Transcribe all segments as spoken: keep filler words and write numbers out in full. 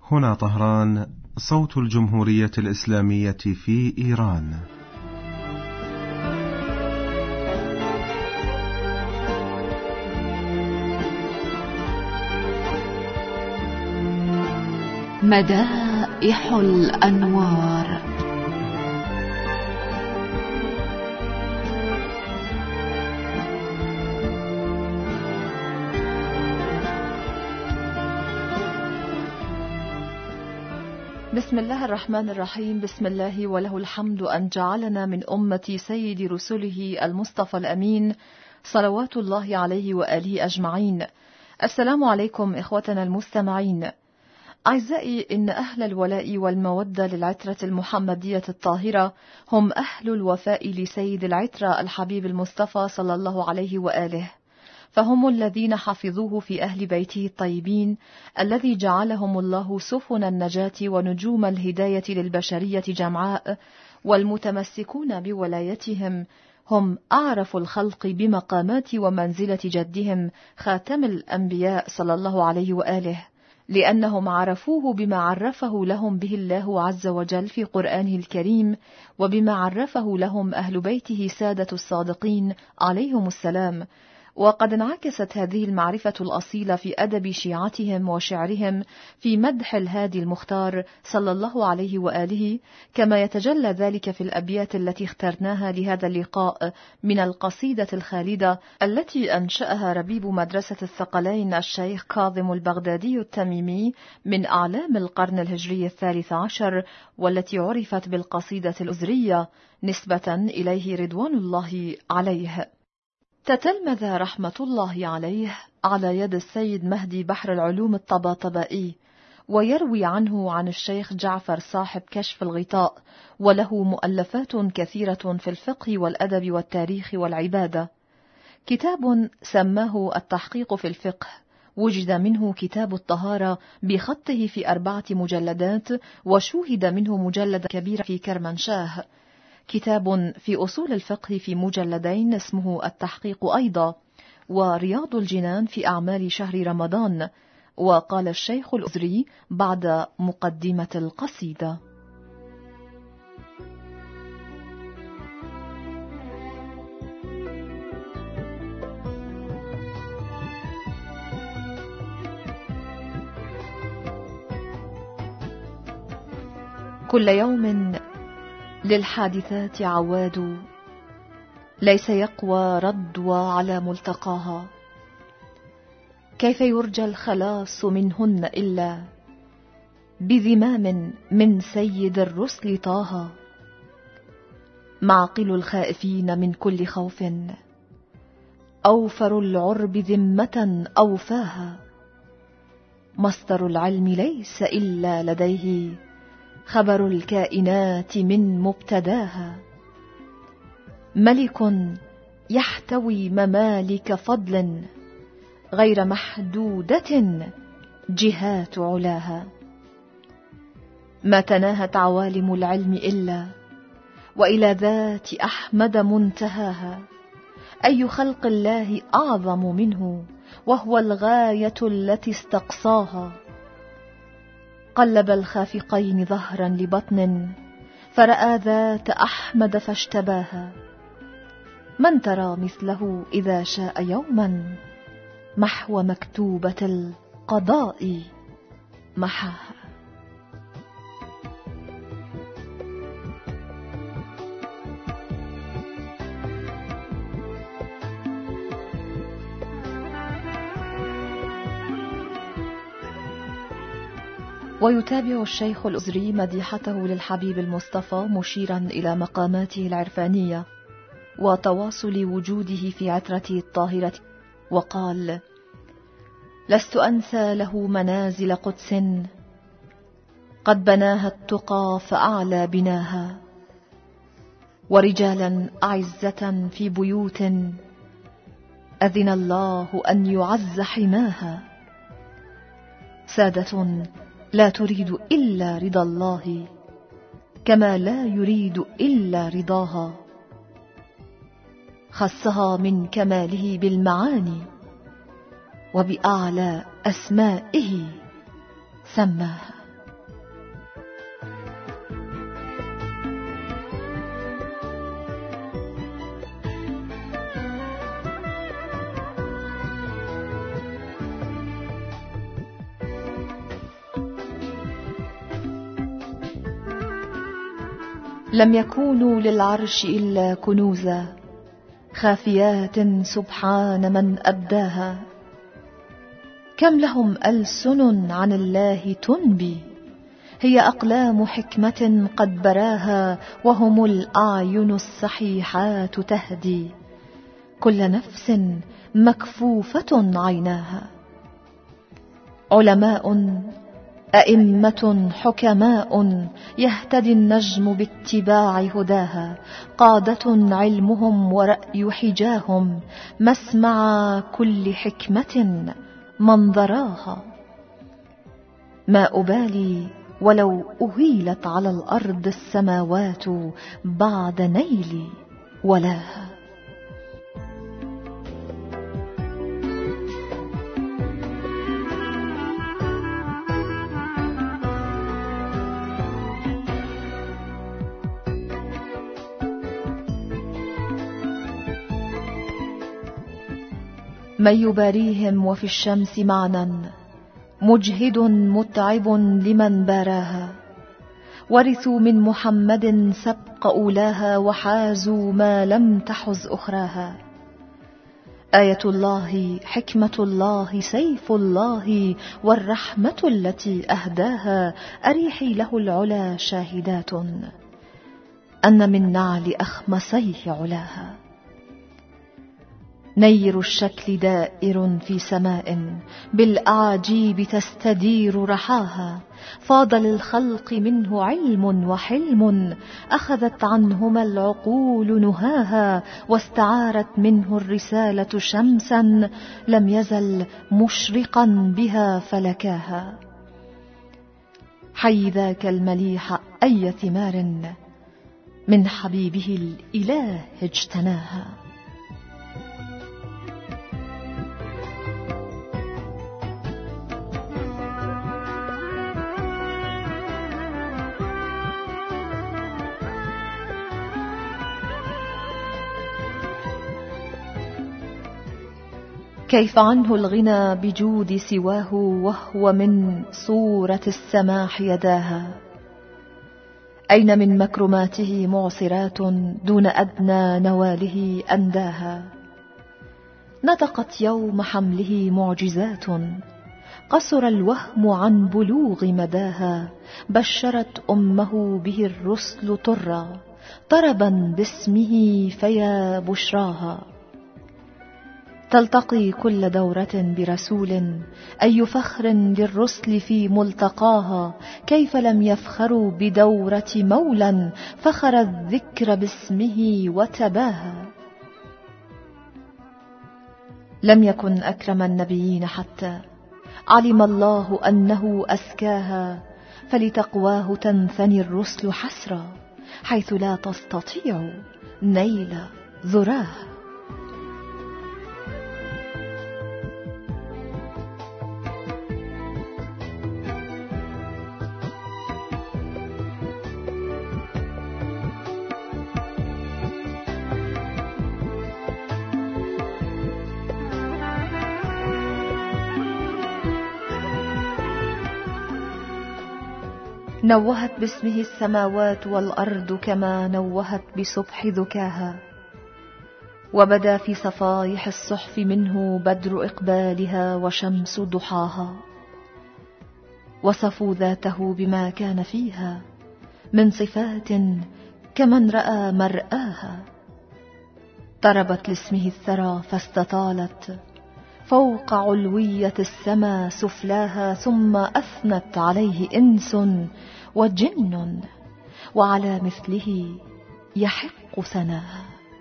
هنا طهران، صوت الجمهورية الإسلامية في إيران. مدائح الأنوار. بسم الله الرحمن الرحيم. بسم الله وله الحمد أن جعلنا من أمة سيد رسله المصطفى الأمين صلوات الله عليه وآله أجمعين. السلام عليكم إخوتنا المستمعين. أعزائي، إن أهل الولاء والمودة للعترة المحمدية الطاهرة هم أهل الوفاء لسيد العترة الحبيب المصطفى صلى الله عليه وآله، فهم الذين حفظوه في أهل بيته الطيبين الذي جعلهم الله سفن النجاة ونجوم الهداية للبشرية جمعاء، والمتمسكون بولايتهم هم أعرف الخلق بمقامات ومنزلة جدهم خاتم الأنبياء صلى الله عليه وآله، لأنهم عرفوه بما عرفه لهم به الله عز وجل في قرآنه الكريم، وبما عرفه لهم أهل بيته سادة الصادقين عليهم السلام. وقد انعكست هذه المعرفة الأصيلة في أدب شيعتهم وشعرهم في مدح الهادي المختار صلى الله عليه وآله، كما يتجلى ذلك في الأبيات التي اخترناها لهذا اللقاء من القصيدة الخالدة التي أنشأها ربيب مدرسة الثقلين الشيخ كاظم البغدادي التميمي من أعلام القرن الهجري الثالث عشر، والتي عرفت بالقصيدة الأزرية نسبة إليه رضوان الله عليه. تتلمذ رحمة الله عليه على يد السيد مهدي بحر العلوم الطباطبائي، ويروي عنه عن الشيخ جعفر صاحب كشف الغطاء، وله مؤلفات كثيرة في الفقه والأدب والتاريخ والعبادة. كتاب سماه التحقيق في الفقه، وجد منه كتاب الطهارة بخطه في أربعة مجلدات، وشوهد منه مجلد كبير في كرمنشاه. كتاب في أصول الفقه في مجلدين اسمه التحقيق أيضا، ورياض الجنان في أعمال شهر رمضان. وقال الشيخ الأزري بعد مقدمة القصيدة: كل يوم للحادثات عواد، ليس يقوى ردوى على ملتقاها. كيف يرجى الخلاص منهن إلا بذمام من سيد الرسل طه؟ معقل الخائفين من كل خوف، أوفر العرب ذمة أوفاها. مصدر العلم ليس إلا لديه خبر الكائنات من مبتداها. ملك يحتوي ممالك فضل غير محدودة جهات علاها. ما تناهت عوالم العلم إلا وإلى ذات أحمد منتهاها. أي خلق الله أعظم منه وهو الغاية التي استقصاها. قلب الخافقين ظهرا لبطن فرأى ذات أحمد فاشتباها. من ترى مثله إذا شاء يوما محو مكتوبة القضاء محاها. ويتابع الشيخ الأزري مديحته للحبيب المصطفى مشيرا إلى مقاماته العرفانية وتواصل وجوده في عترته الطاهرة، وقال: لست أنسى له منازل قدس قد بناها التقى فأعلى بناها، ورجالا أعزة في بيوت أذن الله أن يعز حماها. سادة لا تريد إلا رضا الله كما لا يريد إلا رضاها. خصها من كماله بالمعاني وبأعلى أسمائه سماها. لم يكونوا للعرش إلا كنوزا خافيات سبحان من أبداها. كم لهم ألسن عن الله تنبي، هي أقلام حكمة قد براها، وهم الأعين الصحيحات تهدي كل نفس مكفوفة عيناها. علماء أئمة حكماء يهتدي النجم باتباع هداها، قادة علمهم ورأي حجاهم مسمع كل حكمة منظراها. ما أبالي ولو أهيلت على الأرض السماوات بعد نيل ولاها. من يباريهم وفي الشمس معنى مجهد متعب لمن باراها. ورثوا من محمد سبق أولاها، وحازوا ما لم تحز أخراها. آية الله حكمة الله سيف الله، والرحمة التي أهداها أريحي له العلا شاهدات أن من نعل أخمسيه علاها. نير الشكل دائر في سماء بالأعاجيب تستدير رحاها. فاض للخلق منه علم وحلم، أخذت عنهما العقول نهاها. واستعارت منه الرسالة شمسا لم يزل مشرقا بها فلكاها. حي ذاك المليح أي ثمار من حبيبه الإله اجتناها. كيف عنه الغنى بجود سواه، وهو من صورة السماح يداها. أين من مكرماته معصرات دون أدنى نواله أنداها. نطقت يوم حمله معجزات قصر الوهم عن بلوغ مداها. بشرت أمه به الرسل طرا طربا باسمه فيا بشراها. تلتقي كل دورة برسول، أي فخر للرسل في ملتقاها. كيف لم يفخروا بدورة مولى فخر الذكر باسمه وتباها. لم يكن أكرم النبيين حتى علم الله أنه أزكاها. فلتقواه تنثني الرسل حسرا حيث لا تستطيع نيل ذراها. نوهت باسمه السماوات والأرض كما نوهت بصبح ذكاها. وبدا في صفائح الصحف منه بدر إقبالها وشمس ضحاها. وصفوا ذاته بما كان فيها من صفات كمن رأى مرآها. طربت لاسمه الثرى فاستطالت فوق علوية السما سفلاها. ثم أثنت عليه إنس وجن وعلى مثله يحق ثناها.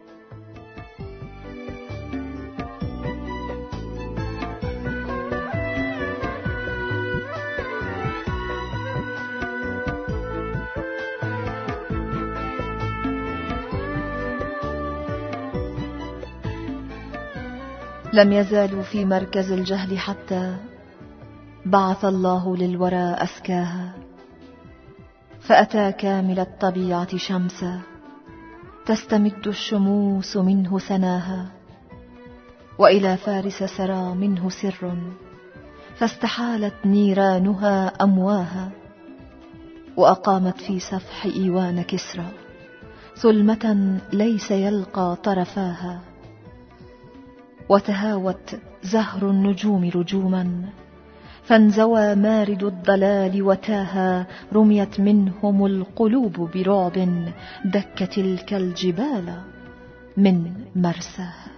لم يزالوا في مركز الجهل حتى بعث الله للورى أسكاها. فأتى كامل الطبيعة شمسا تستمد الشموس منه سناها. وإلى فارس سرى منه سر فاستحالت نيرانها أمواها. وأقامت في سفح إيوان كسرى ظلمة ليس يلقى طرفاها، وتهاوت زهر النجوم رجوما، فانزوى مارد الضلال وتاها، رميت منهم القلوب برعب، دك تلك الجبال من مرساها.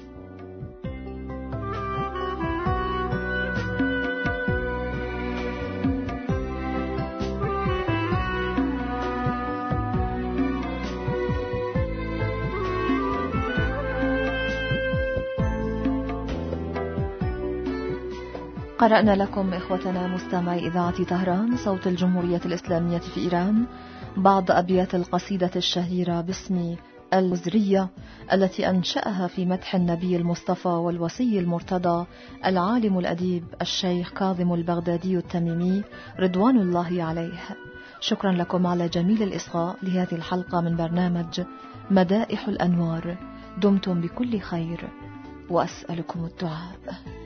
قرأنا لكم إخوتنا مستمعي إذاعة طهران صوت الجمهورية الإسلامية في إيران بعض أبيات القصيدة الشهيرة باسم الوزرية التي أنشأها في مدح النبي المصطفى والوصي المرتضى العالم الأديب الشيخ كاظم البغدادي التميمي رضوان الله عليه. شكرا لكم على جميل الإصغاء لهذه الحلقة من برنامج مدائح الأنوار. دمتم بكل خير وأسألكم الدعاء.